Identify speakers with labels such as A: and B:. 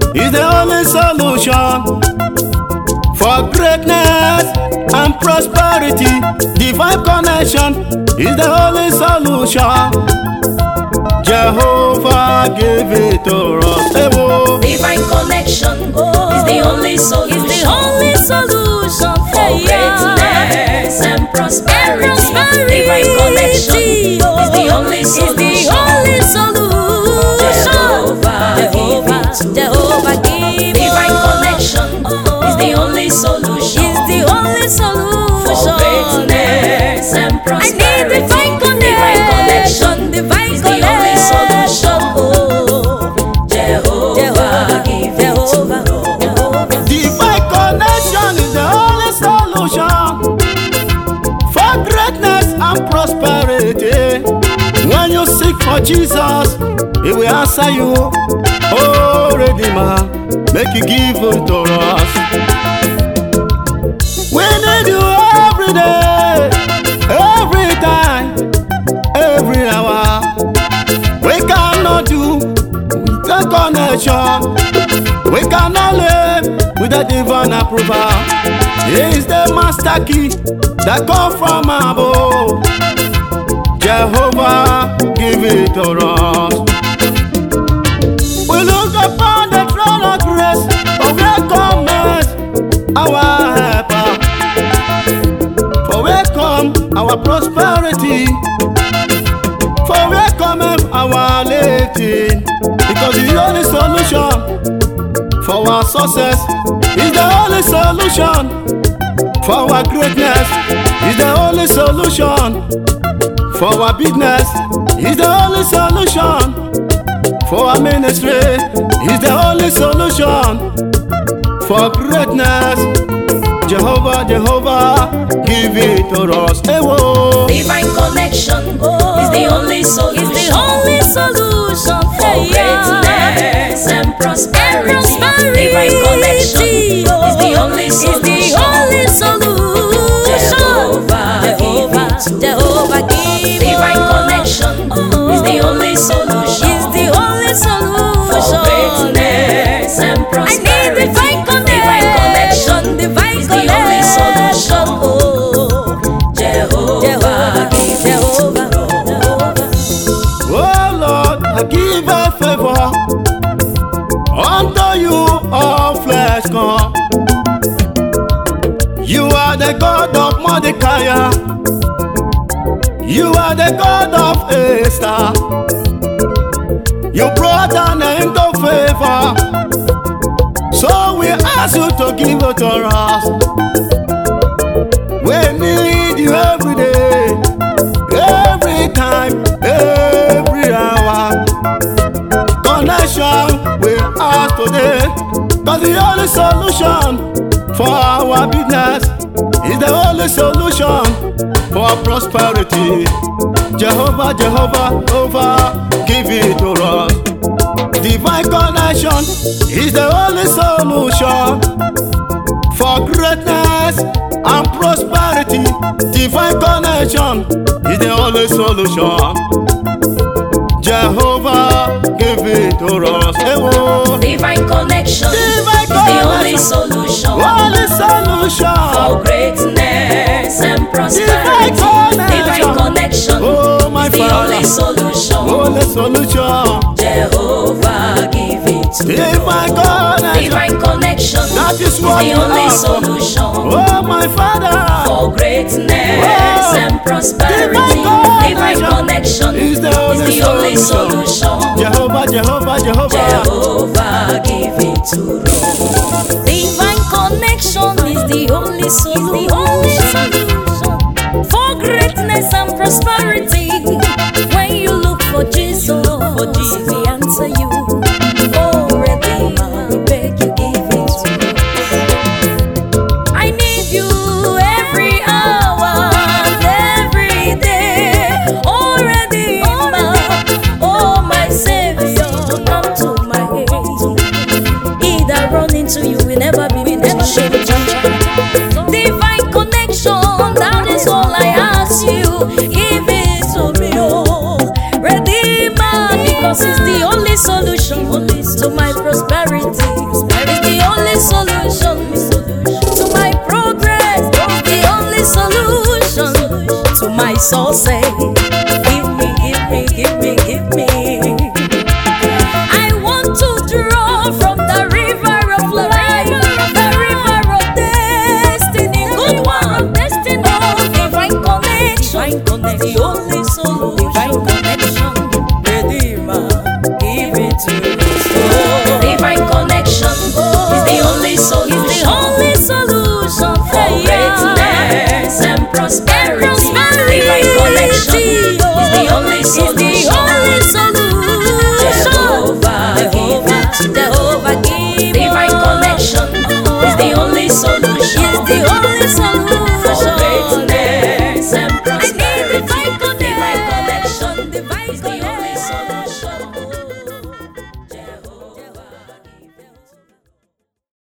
A: is the only solution for greatness and prosperity. Divine connection is the only solution. Jehovah gave it to us.
B: Divine connection is the only solution.
C: It's the only solution
B: for greatness and prosperity. Divine connection is the only solution.
C: Jehovah give
B: divine connection is the only solution.
C: Is the only solution
B: for greatness and prosperity.
C: I need divine connection. Divine
B: is the only solution. Jehovah give it to us.
A: Divine connection is the only solution for greatness and prosperity. When you seek for Jesus, He will answer you. Oh, Redeemer, make you give it to us. We need you every day, every time, every hour. We cannot do without connection. We cannot live without divine approval. He is the master key that comes from above. Jehovah, give it to us. We look upon the throne of grace, for where cometh our helper, for where come our prosperity, for where cometh our lifting. Because the only solution for our success is the only solution for our greatness, is the only solution for our business, is the only solution for our ministry, is the only solution for greatness. Jehovah, Jehovah, give it to us.
B: Divine connection is the only solution.
C: Is the only solution
B: for greatness and prosperity. Divine connection is the only solution. Jehovah, give it to
C: Jehovah, give
B: divine connection is the only solution.
C: Is the only solution
B: for greatness and prosperity.
C: I need divine connection. Divine
B: is the only solution. Jehovah, give it to us.
A: Oh Lord, I give a favor unto you, all flesh come. You are the God of Mordecai. You are the God of Esther. You brought an end to favor, so we ask you to give it to us. We need you every day, every time, every hour. Connection we ask today, cause the only solution for our business is the only solution for prosperity. Jehovah, Jehovah, over, give it to us. Divine connection is the only solution for greatness and prosperity. Divine connection is the only solution. Jehovah, give it to us.
B: Divine connection is the only solution.
A: Only solution
B: for greatness and prosperity. Divine connection is the only solution.
A: Only solution.
B: Jehovah, give it to us. Divine connection
A: that is
B: the only solution.
A: Oh my Father,
B: for greatness and prosperity. Divine connection is the only solution.
A: Jehovah, Jehovah, Jehovah,
B: Jehovah, give it to us.
C: Divine connection is the only solution for greatness and prosperity. When you look for Jesus, He answer you. Oh, Redeemer, we beg you, give it to us. I need you every hour and every day. Oh, Redeemer, oh my Savior, come to my aid. He that run into you will never be ashamed. Divine connection, that is all I ask you. Give it to me. soul say, give me, give me, give me, give me. I want to draw from the river of life, the river of destiny, good one, destiny, divine connection, the only solution, divine connection, Redeemer, give it to us.
B: Divine connection is the only solution,
C: Is the only solution
B: for greatness and prosperity.